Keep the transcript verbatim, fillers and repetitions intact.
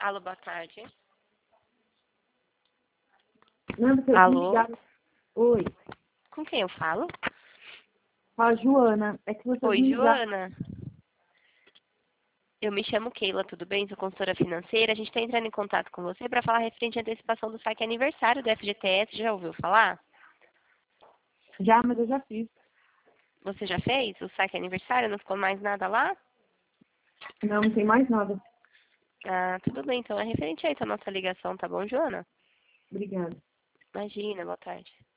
Alô, boa tarde. Não, você Alô? ligaram. Oi, Com quem eu falo? fala Joana. É que vocês Oi, me ligaram. Joana. Eu me chamo Keila, tudo bem? Sou consultora financeira. A gente está entrando em contato com você para falar referente à antecipação do saque aniversário do F G T S. Já ouviu falar? Já, mas eu já fiz. Você já fez o saque aniversário? Não ficou mais nada lá? Não, não tem mais nada. Ah, tudo bem. Então é referente a essa nossa ligação, tá bom, Joana? Obrigada. Imagina, boa tarde.